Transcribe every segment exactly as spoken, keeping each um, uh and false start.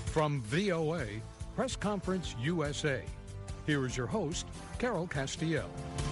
From V O A, Press Conference U S A, here is your host, Carol Castiel.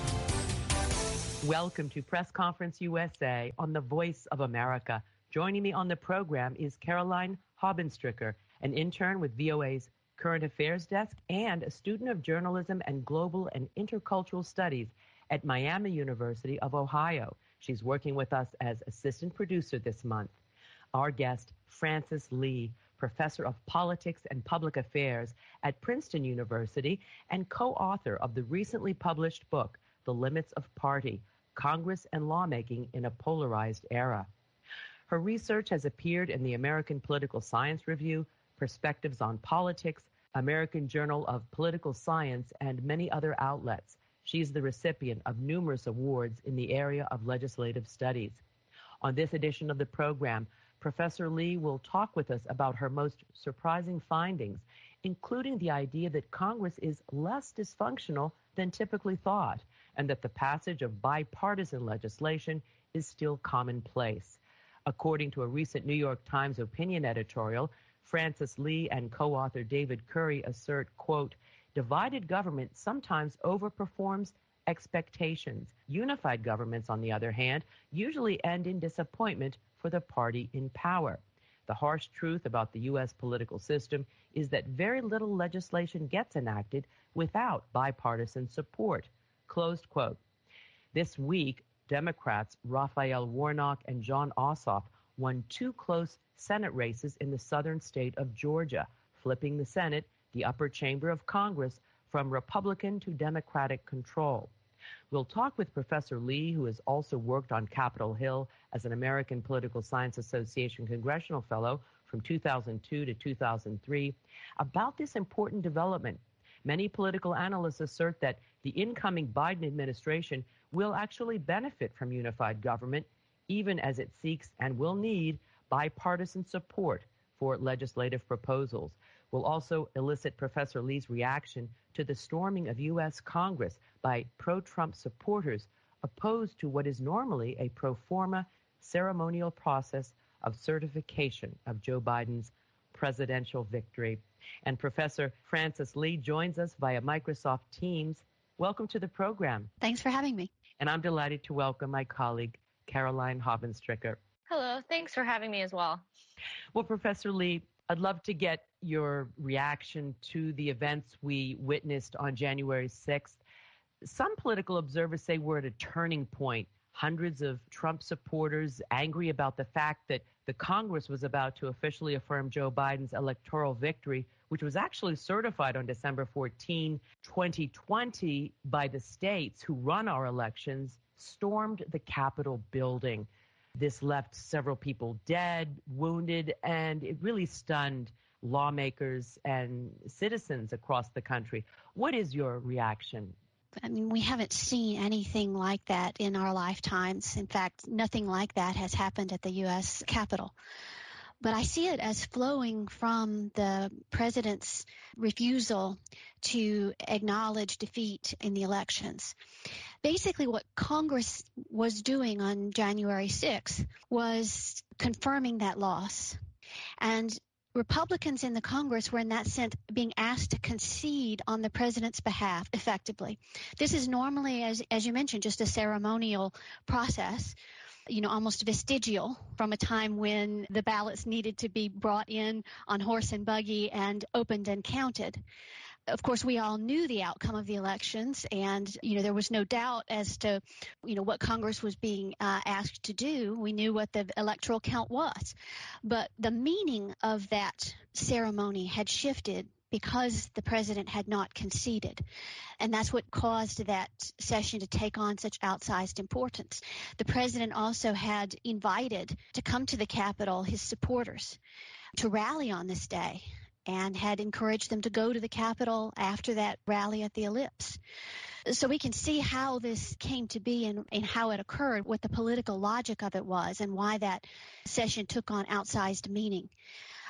Welcome to Press Conference U S A on the Voice of America. Joining me on the program is Caroline Hobenstricker, an intern with V O A's Current Affairs Desk and a student of journalism and global and intercultural studies at Miami University of Ohio. She's working with us as assistant producer this month. Our guest, Frances Lee, professor of politics and public affairs at Princeton University and co-author of the recently published book, The Limits of Party, Congress and Lawmaking in a Polarized Era. Her research has appeared in the American Political Science Review, Perspectives on Politics, American Journal of Political Science, and many other outlets. She's the recipient of numerous awards in the area of legislative studies. On this edition of the program, Professor Lee will talk with us about her most surprising findings, including the idea that Congress is less dysfunctional than typically thought, and that the passage of bipartisan legislation is still commonplace. According to a recent New York Times opinion editorial, Frances Lee and co-author David Curry assert, quote, divided government sometimes overperforms expectations. Unified governments, on the other hand, usually end in disappointment for the party in power. The harsh truth about the U S political system is that very little legislation gets enacted without bipartisan support. Closed quote. This week, Democrats Raphael Warnock and Jon Ossoff won two close Senate races in the southern state of Georgia, flipping the Senate, the upper chamber of Congress, from Republican to Democratic control. We'll talk with Professor Lee, who has also worked on Capitol Hill as an American Political Science Association Congressional Fellow from two thousand two to two thousand three, about this important development. Many political analysts assert that the incoming Biden administration will actually benefit from unified government, even as it seeks and will need bipartisan support for legislative proposals. We'll also elicit Professor Lee's reaction to the storming of U S Congress by pro-Trump supporters opposed to what is normally a pro forma ceremonial process of certification of Joe Biden's presidential victory. And Professor Frances Lee joins us via Microsoft Teams. Welcome to the program. Thanks for having me. And I'm delighted to welcome my colleague, Caroline Hobenstricker. Hello, thanks for having me as well. Well, Professor Lee, I'd love to get your reaction to the events we witnessed on January sixth. Some political observers say we're at a turning point. Hundreds of Trump supporters angry about the fact that the Congress was about to officially affirm Joe Biden's electoral victory, which was actually certified on December fourteenth, twenty twenty by the states who run our elections, stormed the Capitol building. This left several people dead, wounded, and it really stunned lawmakers and citizens across the country. What is your reaction? I mean, we haven't seen anything like that in our lifetimes. In fact, nothing like that has happened at the U S Capitol. But I see it as flowing from the president's refusal to acknowledge defeat in the elections. Basically, what Congress was doing on January sixth was confirming that loss. And Republicans in the Congress were, in that sense, being asked to concede on the president's behalf effectively. This is normally, as, as you mentioned, just a ceremonial process, you know, almost vestigial from a time when the ballots needed to be brought in on horse and buggy and opened and counted. Of course, we all knew the outcome of the elections, and, you know, there was no doubt as to, you know, what Congress was being uh, asked to do. We knew what the electoral count was. But the meaning of that ceremony had shifted because the president had not conceded. And that's what caused that session to take on such outsized importance. The president also had invited to come to the Capitol his supporters to rally on this day, and had encouraged them to go to the Capitol after that rally at the Ellipse. So we can see how this came to be and, and how it occurred, what the political logic of it was, and why that session took on outsized meaning.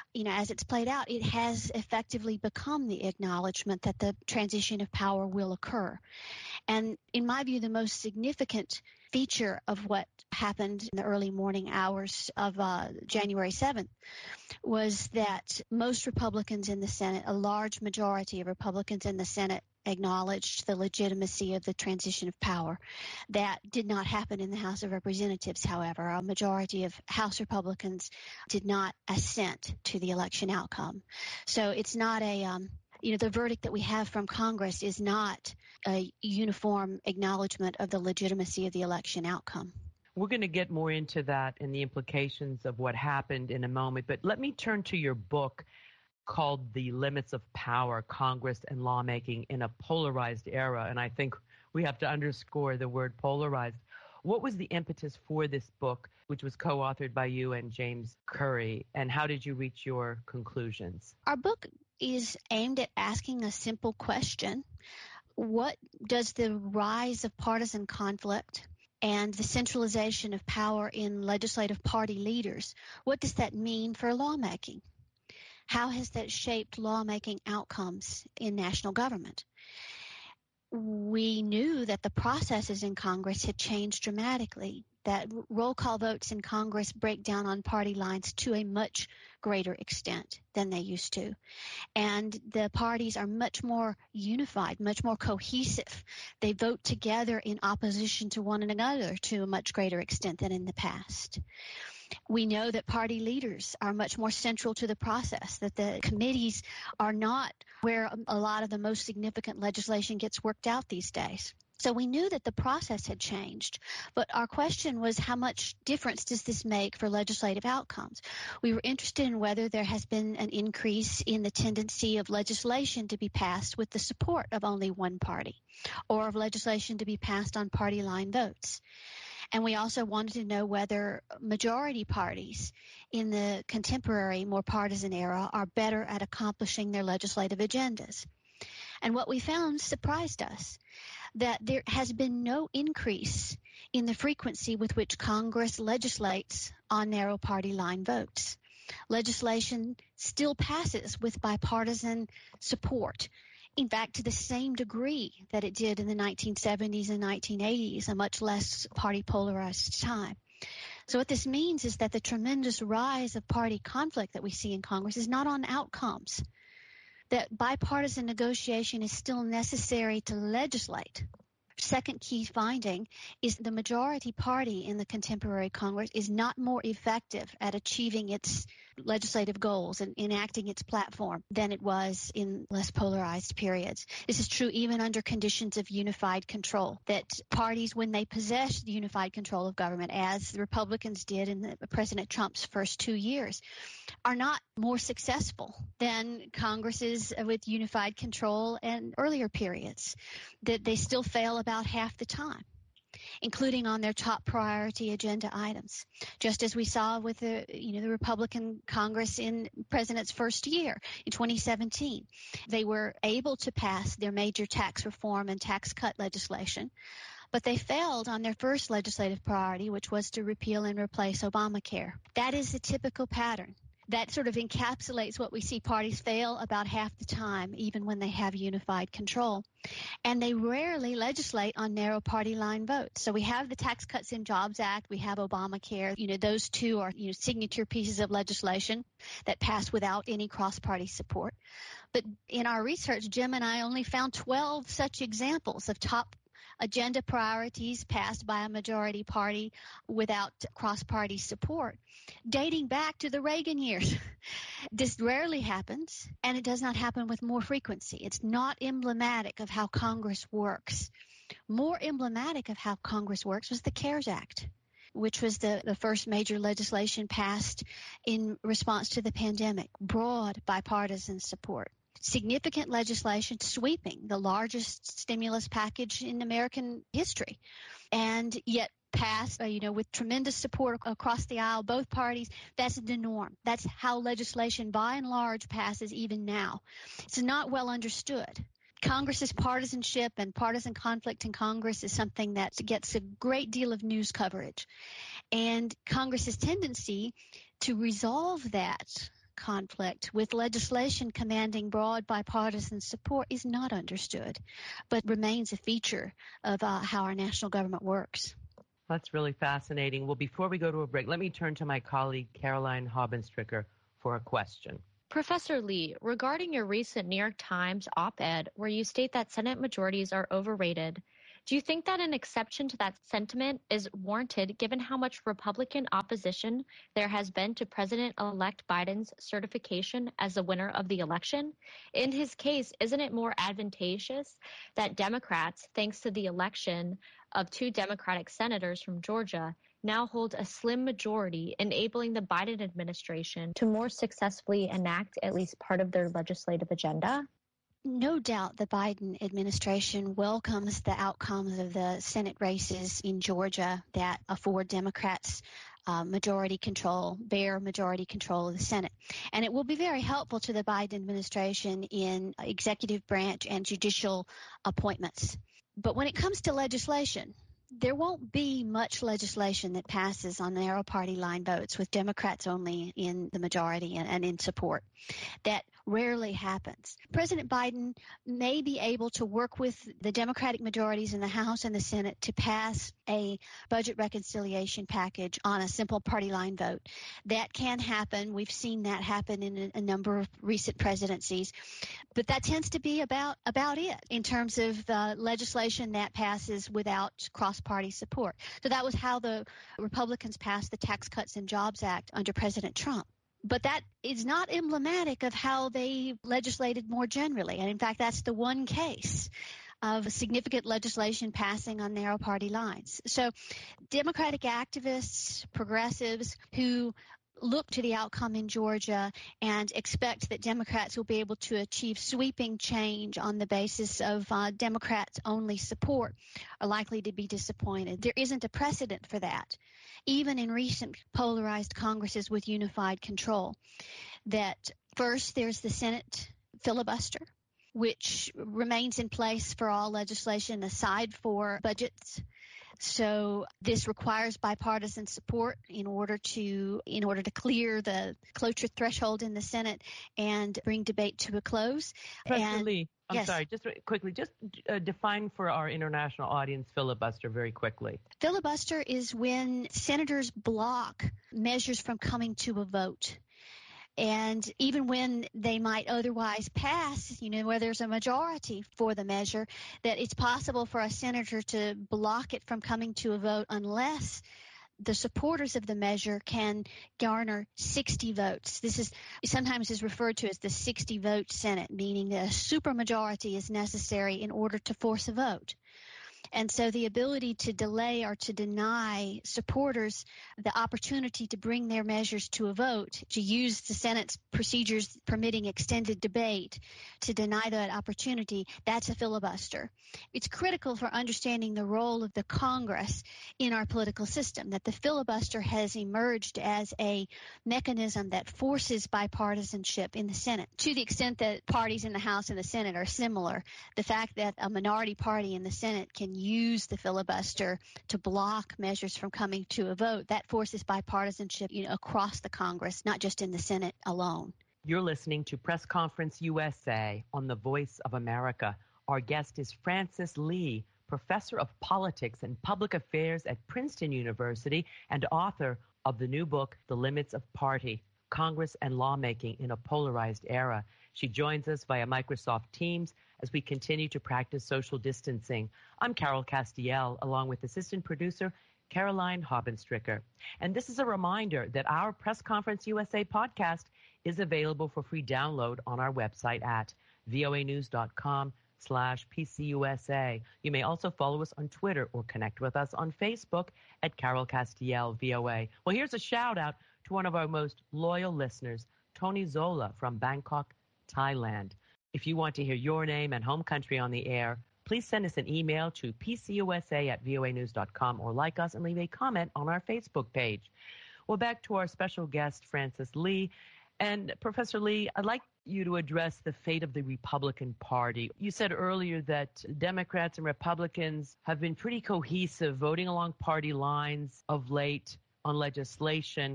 you know, as it's played out, it has effectively become the acknowledgement that the transition of power will occur. And in my view, the most significant feature of what happened in the early morning hours of uh, January seventh was that most Republicans in the Senate, a large majority of Republicans in the Senate, acknowledged the legitimacy of the transition of power. That did not happen in the House of Representatives, however. A majority of House Republicans did not assent to the election outcome. So it's not a, um, you know, the verdict that we have from Congress is not a uniform acknowledgement of the legitimacy of the election outcome. We're going to get more into that and the implications of what happened in a moment, but let me turn to your book called The Limits of Power, Congress and Lawmaking in a Polarized Era. And I think we have to underscore the word polarized. What was the impetus for this book, which was co-authored by you and James Curry, and how did you reach your conclusions? Our book is aimed at asking a simple question. What does the rise of partisan conflict and the centralization of power in legislative party leaders, what does that mean for lawmaking? How has that shaped lawmaking outcomes in national government? We knew that the processes in Congress had changed dramatically, that roll call votes in Congress break down on party lines to a much greater extent than they used to. And the parties are much more unified, much more cohesive. They vote together in opposition to one another to a much greater extent than in the past. We know that party leaders are much more central to the process, that the committees are not where a lot of the most significant legislation gets worked out these days. So we knew that the process had changed, but our question was, how much difference does this make for legislative outcomes? We were interested in whether there has been an increase in the tendency of legislation to be passed with the support of only one party, or of legislation to be passed on party line votes. And we also wanted to know whether majority parties in the contemporary, more partisan era are better at accomplishing their legislative agendas. And what we found surprised us, that there has been no increase in the frequency with which Congress legislates on narrow party line votes. Legislation still passes with bipartisan support. In fact, to the same degree that it did in the nineteen seventies and nineteen eighties, a much less party polarized time. So what this means is that the tremendous rise of party conflict that we see in Congress is not on outcomes, that bipartisan negotiation is still necessary to legislate. Second key finding is the majority party in the contemporary Congress is not more effective at achieving its legislative goals and enacting its platform than it was in less polarized periods. This is true even under conditions of unified control, that parties, when they possess unified control of government, as the Republicans did in the, President Trump's first two years, are not more successful than Congresses with unified control and earlier periods, that they still fail about half the time, including on their top priority agenda items. Just as we saw with the, you know, the Republican Congress in President's first year in twenty seventeen. They were able to pass their major tax reform and tax cut legislation, but they failed on their first legislative priority, which was to repeal and replace Obamacare. That is a typical pattern. That sort of encapsulates what we see. Parties fail about half the time, even when they have unified control. And they rarely legislate on narrow party line votes. So we have the Tax Cuts and Jobs Act, we have Obamacare. You know, those two are, you know, signature pieces of legislation that pass without any cross-party support. But in our research, Jim and I only found twelve such examples of top agenda priorities passed by a majority party without cross-party support, dating back to the Reagan years. This rarely happens, and it does not happen with more frequency. It's not emblematic of how Congress works. More emblematic of how Congress works was the CARES Act, which was the, the first major legislation passed in response to the pandemic. Broad bipartisan support. Significant legislation sweeping the largest stimulus package in American history, and yet passed, uh, you know, with tremendous support across the aisle, both parties. That's the norm. That's how legislation, by and large, passes even now. It's not well understood. Congress's partisanship and partisan conflict in Congress is something that gets a great deal of news coverage, and Congress's tendency to resolve that conflict with legislation commanding broad bipartisan support is not understood, but remains a feature of uh, how our national government works. That's really fascinating. Well, before we go to a break, let me turn to my colleague, Caroline Hobenstricker, for a question. Professor Lee, regarding your recent New York Times op-ed where you state that Senate majorities are overrated, do you think that an exception to that sentiment is warranted given how much Republican opposition there has been to President-elect Biden's certification as the winner of the election? In his case, isn't it more advantageous that Democrats, thanks to the election of two Democratic senators from Georgia, now hold a slim majority, enabling the Biden administration to more successfully enact at least part of their legislative agenda? No doubt the Biden administration welcomes the outcomes of the Senate races in Georgia that afford Democrats uh, majority control, bare majority control of the Senate. And it will be very helpful to the Biden administration in executive branch and judicial appointments. But when it comes to legislation, there won't be much legislation that passes on narrow party line votes with Democrats only in the majority and, and in support. That rarely happens. President Biden may be able to work with the Democratic majorities in the House and the Senate to pass a budget reconciliation package on a simple party line vote. That can happen. We've seen that happen in a, a number of recent presidencies. But that tends to be about, about it in terms of uh, legislation that passes without cross-party support. So that was how the Republicans passed the Tax Cuts and Jobs Act under President Trump. But that is not emblematic of how they legislated more generally. And in fact, that's the one case of significant legislation passing on narrow party lines. So Democratic activists, progressives who look to the outcome in Georgia and expect that Democrats will be able to achieve sweeping change on the basis of uh, Democrats' only support are likely to be disappointed. There isn't a precedent for that, even in recent polarized Congresses with unified control. That first, there's the Senate filibuster, which remains in place for all legislation aside for budgets. So this requires bipartisan support in order to in order to clear the cloture threshold in the Senate and bring debate to a close. Professor And, Lee, I'm yes. sorry, just quickly, just uh, define for our international audience filibuster very quickly. Filibuster is when senators block measures from coming to a vote. And even when they might otherwise pass, you know, where there's a majority for the measure, that it's possible for a senator to block it from coming to a vote unless the supporters of the measure can garner sixty votes. This is sometimes is referred to as the sixty-vote Senate, meaning that a supermajority is necessary in order to force a vote. And so the ability to delay or to deny supporters the opportunity to bring their measures to a vote, to use the Senate's procedures permitting extended debate, to deny that opportunity, that's a filibuster. It's critical for understanding the role of the Congress in our political system, that the filibuster has emerged as a mechanism that forces bipartisanship in the Senate. To the extent that parties in the House and the Senate are similar, the fact that a minority party in the Senate can use the filibuster to block measures from coming to a vote, that forces bipartisanship, you know, across the Congress, not just in the Senate alone. You're listening to Press Conference U S A on the Voice of America. Our guest is Frances Lee, professor of politics and public affairs at Princeton University and author of the new book, The Limits of Party, Congress and Lawmaking in a Polarized Era. She joins us via Microsoft Teams as we continue to practice social distancing. I'm Carol Castiel, along with assistant producer Caroline Hobenstricker. And this is a reminder that our Press Conference U S A podcast is available for free download on our website at voanews.com slash PCUSA. You may also follow us on Twitter or connect with us on Facebook at Carol Castiel V O A. Well, here's a shout out to one of our most loyal listeners, Tony Zola from Bangkok, Thailand. If you want to hear your name and home country on the air, please send us an email to pcusa at voanews dot com or like us and leave a comment on our Facebook page. Well, back to our special guest, Frances Lee. And Professor Lee, I'd like you to address the fate of the Republican Party. You said earlier that Democrats and Republicans have been pretty cohesive, voting along party lines of late on legislation.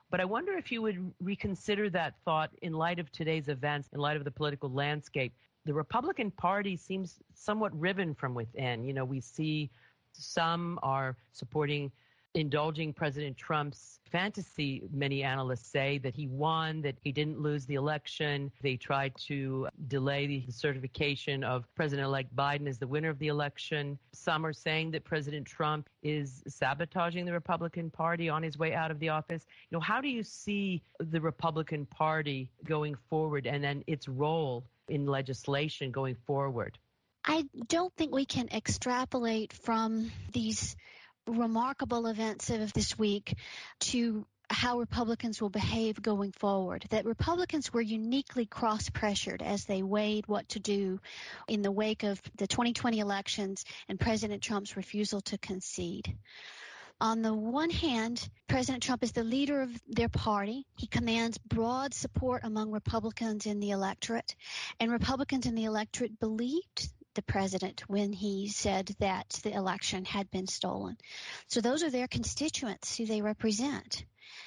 But I wonder if you would reconsider that thought in light of today's events, in light of the political landscape. The Republican Party seems somewhat riven from within. You know, we see some are supporting indulging President Trump's fantasy. Many analysts say that he won, that he didn't lose the election. They tried to delay the certification of President-elect Biden as the winner of the election. Some are saying that President Trump is sabotaging the Republican Party on his way out of the office. You know, how do you see the Republican Party going forward and then its role in legislation going forward? I don't think we can extrapolate from these remarkable events of this week to how Republicans will behave going forward. That Republicans were uniquely cross-pressured as they weighed what to do in the wake of the twenty twenty elections and President Trump's refusal to concede. On the one hand, President Trump is the leader of their party. He commands broad support among Republicans in the electorate, and Republicans in the electorate believed the president when he said that the election had been stolen. So those are their constituents who they represent.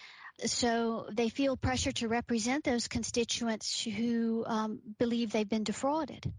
So they feel pressure to represent those constituents who um, believe they've been defrauded.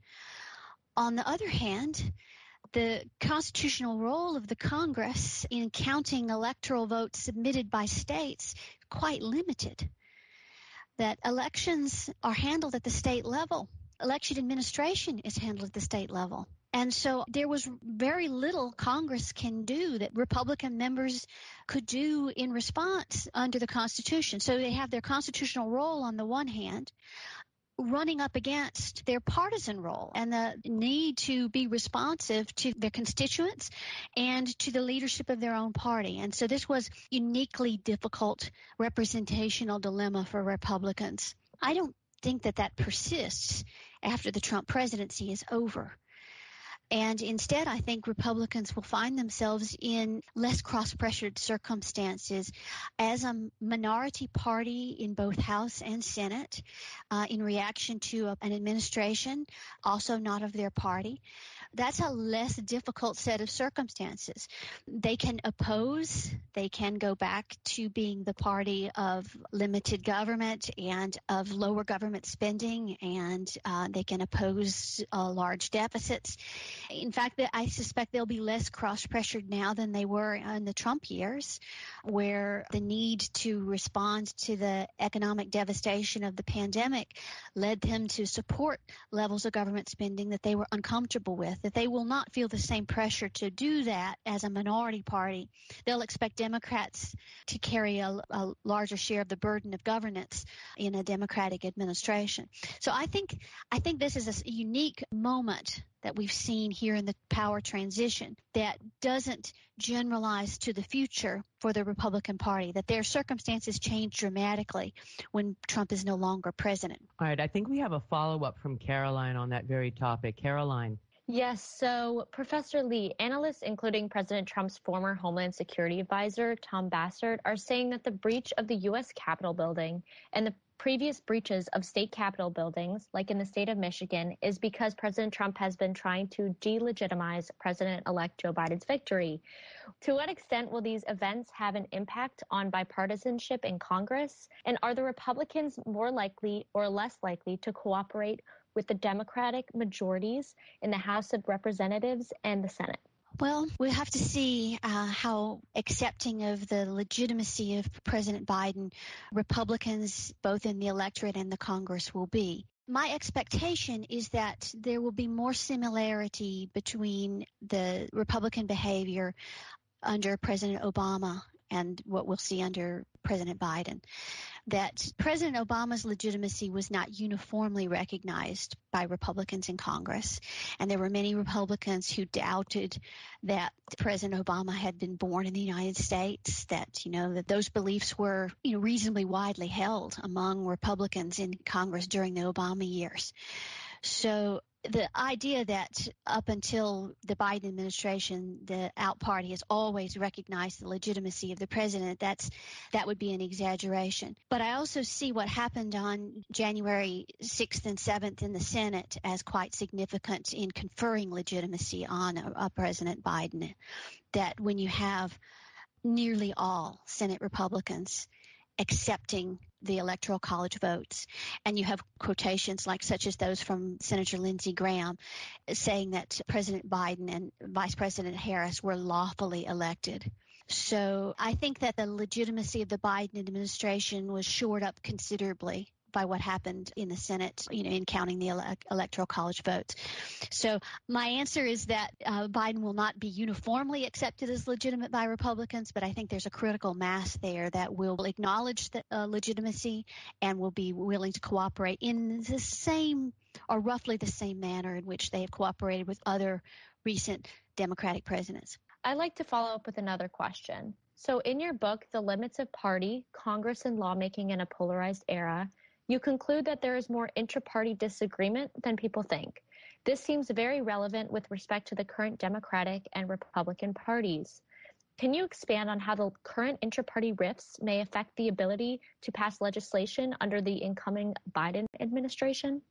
On the other hand, the constitutional role of the Congress in counting electoral votes submitted by states is quite limited. That elections are handled at the state level. Election administration is handled at the state level. And so there was very little Congress can do that Republican members could do in response under the Constitution. So they have their constitutional role on the one hand, running up against their partisan role and the need to be responsive to their constituents and to the leadership of their own party. And so this was uniquely difficult representational dilemma for Republicans. I don't think that that persists after the Trump presidency is over. And instead, I think Republicans will find themselves in less cross-pressured circumstances as a minority party in both House and Senate uh, in reaction to a, an administration, also not of their party. That's a less difficult set of circumstances. They can oppose, they can go back to being the party of limited government and of lower government spending, and uh, they can oppose uh, large deficits. In fact, I suspect they'll be less cross-pressured now than they were in the Trump years, where the need to respond to the economic devastation of the pandemic led them to support levels of government spending that they were uncomfortable with, that they will not feel the same pressure to do that as a minority party. They'll expect Democrats to carry a, a larger share of the burden of governance in a Democratic administration. So I think I think this is a unique moment that we've seen here in the power transition that doesn't generalize to the future for the Republican Party, that their circumstances change dramatically when Trump is no longer president. All right, I think we have a follow-up from Caroline on that very topic. Caroline. Yes, so Professor Lee, analysts including President Trump's former Homeland Security advisor, Tom Bassert, are saying that the breach of the U S Capitol building and the previous breaches of state capitol buildings, like in the state of Michigan, is because President Trump has been trying to delegitimize President-elect Joe Biden's victory. To what extent will these events have an impact on bipartisanship in Congress? And are the Republicans more likely or less likely to cooperate with the Democratic majorities in the House of Representatives and the Senate? Well, we have to see uh, how accepting of the legitimacy of President Biden Republicans, both in the electorate and the Congress, will be. My expectation is that there will be more similarity between the Republican behavior under President Obama and what we'll see under President Biden. That President Obama's legitimacy was not uniformly recognized by Republicans in Congress. And there were many Republicans who doubted that President Obama had been born in the United States, that, you know, that those beliefs were, you know, reasonably widely held among Republicans in Congress during the Obama years. So the idea that up until the Biden administration, the out party has always recognized the legitimacy of the president, that's that would be an exaggeration. But I also see what happened on January sixth and seventh in the Senate as quite significant in conferring legitimacy on a, a President Biden, that when you have nearly all Senate Republicans accepting the Electoral College votes. And you have quotations like such as those from Senator Lindsey Graham saying that President Biden and Vice President Harris were lawfully elected. So I think that the legitimacy of the Biden administration was shored up considerably by what happened in the Senate, you know, in counting the ele- Electoral College votes. So my answer is that uh, Biden will not be uniformly accepted as legitimate by Republicans, but I think there's a critical mass there that will acknowledge the uh, legitimacy and will be willing to cooperate in the same or roughly the same manner in which they have cooperated with other recent Democratic presidents. I'd like to follow up with another question. So in your book, The Limits of Party, Congress and Lawmaking in a Polarized Era, you conclude that there is more intra-party disagreement than people think. This seems very relevant with respect to the current Democratic and Republican parties. Can you expand on how the current intra-party rifts may affect the ability to pass legislation under the incoming Biden administration?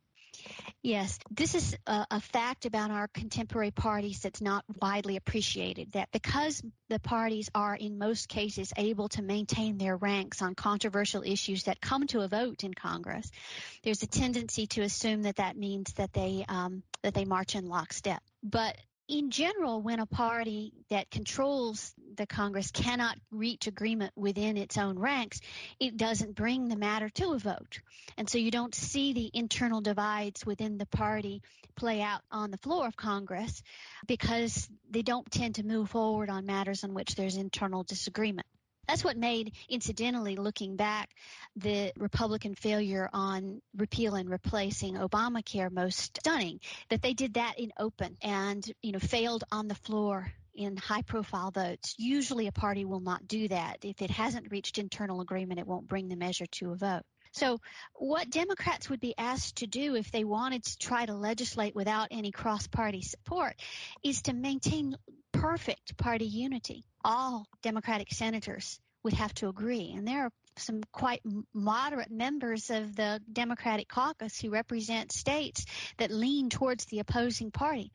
Yes, this is a, a fact about our contemporary parties that's not widely appreciated, that because the parties are in most cases able to maintain their ranks on controversial issues that come to a vote in Congress, there's a tendency to assume that that means that they um, that they march in lockstep. But in general, when a party that controls the Congress cannot reach agreement within its own ranks, it doesn't bring the matter to a vote. And so you don't see the internal divides within the party play out on the floor of Congress because they don't tend to move forward on matters on which there's internal disagreement. That's what made, incidentally, looking back, the Republican failure on repeal and replacing Obamacare most stunning, that they did that in open and, you know, failed on the floor in high-profile votes. Usually a party will not do that. If it hasn't reached internal agreement, it won't bring the measure to a vote. So what Democrats would be asked to do if they wanted to try to legislate without any cross-party support is to maintain perfect party unity. All Democratic senators would have to agree. And there are some quite moderate members of the Democratic caucus who represent states that lean towards the opposing party.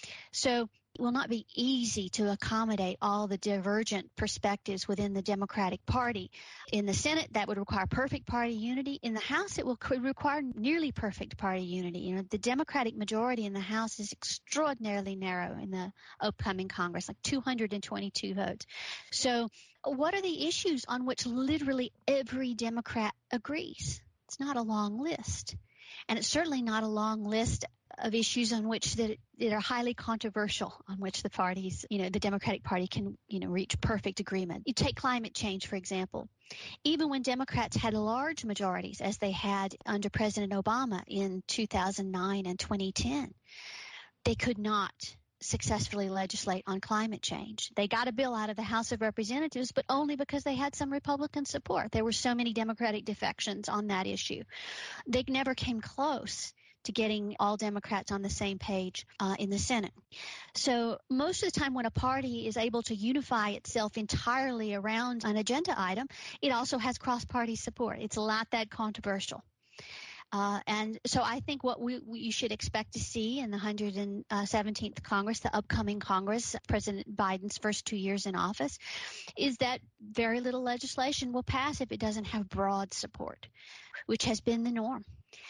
So it will not be easy to accommodate all the divergent perspectives within the Democratic Party. In the Senate, that would require perfect party unity. In the House, it will require nearly perfect party unity. You know, the Democratic majority in the House is extraordinarily narrow in the upcoming Congress, like two hundred twenty-two votes. So what are the issues on which literally every Democrat agrees? It's not a long list. And it's certainly not a long list of issues on which that, that are highly controversial, on which the parties, you know, the Democratic Party can, you know, reach perfect agreement. You take climate change, for example. Even when Democrats had large majorities, as they had under President Obama in two thousand nine and twenty ten, they could not successfully legislate on climate change. They got a bill out of the House of Representatives, but only because they had some Republican support. There were so many Democratic defections on that issue. They never came close to getting all Democrats on the same page uh, in the Senate. So most of the time when a party is able to unify itself entirely around an agenda item, it also has cross-party support. It's not that controversial. Uh, and so I think what we, we you should expect to see in the one hundred seventeenth Congress, the upcoming Congress, President Biden's first two years in office, is that very little legislation will pass if it doesn't have broad support, which has been the norm.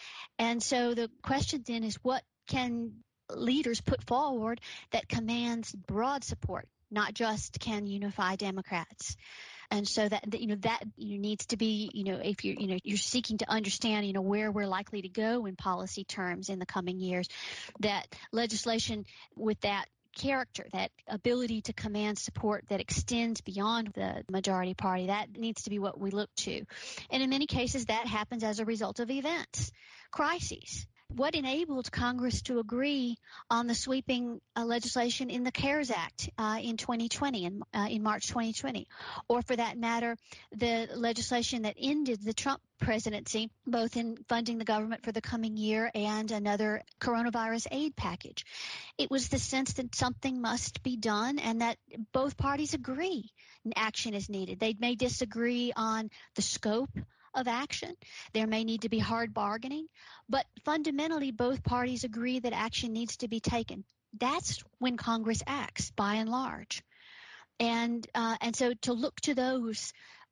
And so the question then is, what can leaders put forward that commands broad support, not just can unify Democrats? And so that, you know, that you know, needs to be, you know, if you're, you know, you're seeking to understand, you know, where we're likely to go in policy terms in the coming years, that legislation with that character, that ability to command support that extends beyond the majority party, that needs to be what we look to. And in many cases, that happens as a result of events, crises. What enabled Congress to agree on the sweeping uh, legislation in the CARES Act uh, in twenty twenty, in, uh, in March twenty twenty, or for that matter, the legislation that ended the Trump presidency, both in funding the government for the coming year and another coronavirus aid package? It was the sense that something must be done and that both parties agree action is needed. They may disagree on the scope of action. There may need to be hard bargaining, but fundamentally both parties agree that action needs to be taken. That's when Congress acts, by and large. And uh, and so to look to those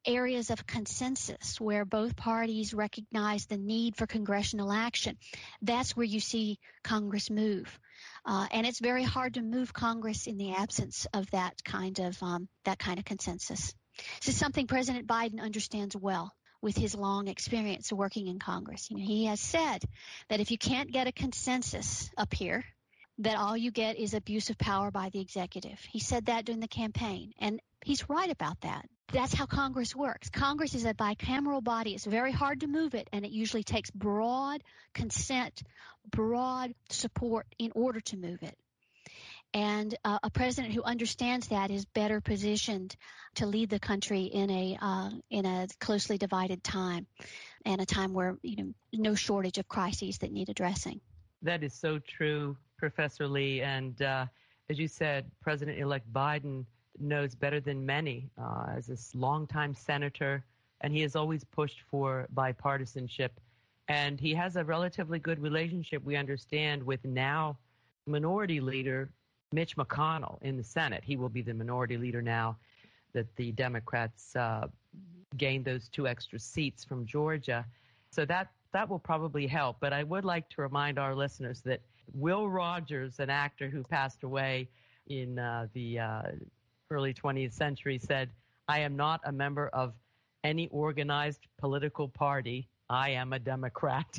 areas of consensus where both parties recognize the need for congressional action, that's where you see Congress move. Uh, and it's very hard to move Congress in the absence of that kind of um, that kind of consensus. This is something President Biden understands well with his long experience working in Congress. You know, he has said that if you can't get a consensus up here, that all you get is abuse of power by the executive. He said that during the campaign, and he's right about that. That's how Congress works. Congress is a bicameral body. It's very hard to move it, and it usually takes broad consent, broad support in order to move it. And uh, a president who understands that is better positioned to lead the country in a uh, in a closely divided time, and a time where, you know, no shortage of crises that need addressing. That is so true, Professor Lee. And uh, as you said, President-elect Biden knows better than many uh, as this longtime senator, and he has always pushed for bipartisanship. And he has a relatively good relationship, we understand, with now Minority Leader Mitch McConnell in the Senate. He will be the Minority Leader now that the Democrats uh, gained those two extra seats from Georgia. So that that will probably help. But I would like to remind our listeners that Will Rogers, an actor who passed away in uh, the uh, early twentieth century, said, "I am not a member of any organized political party. I am a Democrat."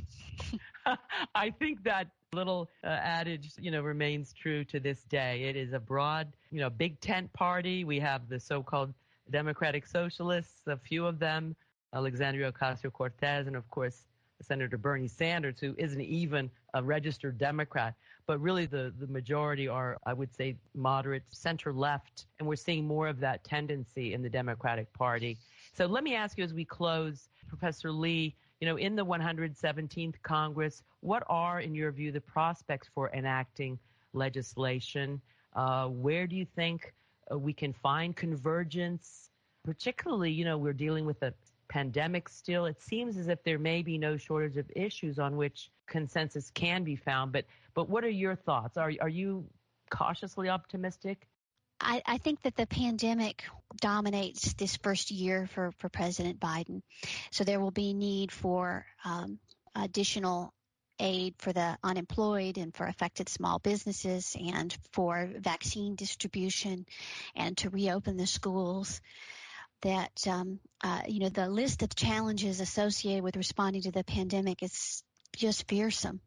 I think that little uh, adage, you know, remains true to this day. It is a broad, you know, big tent party. We have the so-called Democratic Socialists, a few of them, Alexandria Ocasio-Cortez, and of course, Senator Bernie Sanders, who isn't even a registered Democrat. But really the, the majority are, I would say, moderate, center-left, and we're seeing more of that tendency in the Democratic Party. So let me ask you as we close, Professor Lee, you know, in the one hundred seventeenth Congress, what are, in your view, the prospects for enacting legislation? Uh, where do you think uh, we can find convergence? Particularly, you know, we're dealing with a pandemic still. It seems as if there may be no shortage of issues on which consensus can be found. But but what are your thoughts? Are are you cautiously optimistic? I, I think that the pandemic dominates this first year for, for President Biden. So there will be need for um, additional aid for the unemployed and for affected small businesses and for vaccine distribution and to reopen the schools. That, um, uh, you know, the list of challenges associated with responding to the pandemic is just fearsome.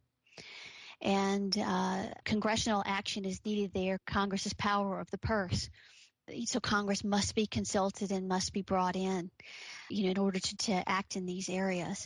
And uh, congressional action is needed there. Congress's power of the purse. So Congress must be consulted and must be brought in, you know, in order to, to act in these areas.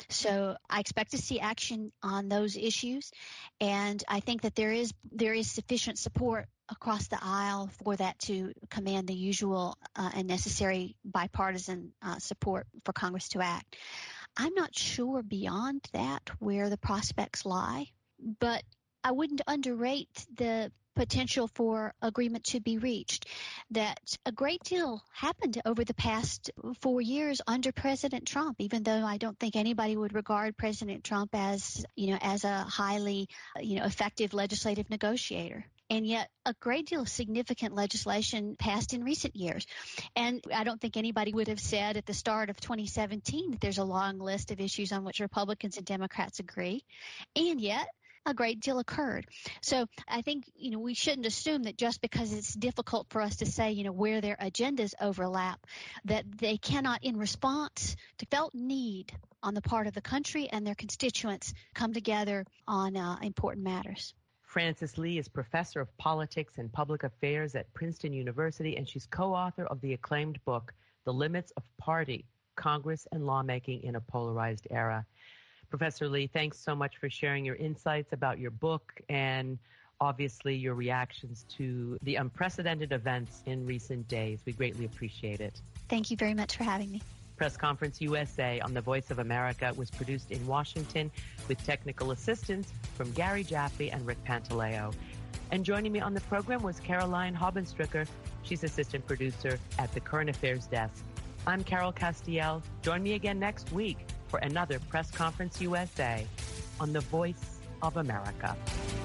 So I expect to see action on those issues, and I think that there is there is sufficient support across the aisle for that to command the usual uh, and necessary bipartisan uh, support for Congress to act. I'm not sure beyond that where the prospects lie, but I wouldn't underrate the potential for agreement to be reached. That a great deal happened over the past four years under President Trump, even though I don't think anybody would regard President Trump as, you know, as a highly, you know, effective legislative negotiator. And yet a great deal of significant legislation passed in recent years. And I don't think anybody would have said at the start of twenty seventeen that there's a long list of issues on which Republicans and Democrats agree. And yet a great deal occurred. So I think, you know, we shouldn't assume that just because it's difficult for us to say, you know, where their agendas overlap, that they cannot, in response to felt need on the part of the country and their constituents, come together on uh, important matters. Frances Lee is professor of politics and public affairs at Princeton University, and she's co-author of the acclaimed book, The Limits of Party, Congress and Lawmaking in a Polarized Era. Professor Lee, thanks so much for sharing your insights about your book and obviously your reactions to the unprecedented events in recent days. We greatly appreciate it. Thank you very much for having me. Press Conference U S A on the Voice of America was produced in Washington with technical assistance from Gary Jaffe and Rick Pantaleo. And joining me on the program was Caroline Hobenstricker. She's assistant producer at the Current Affairs Desk. I'm Carol Castiel. Join me again next week for another Press Conference U S A on the Voice of America.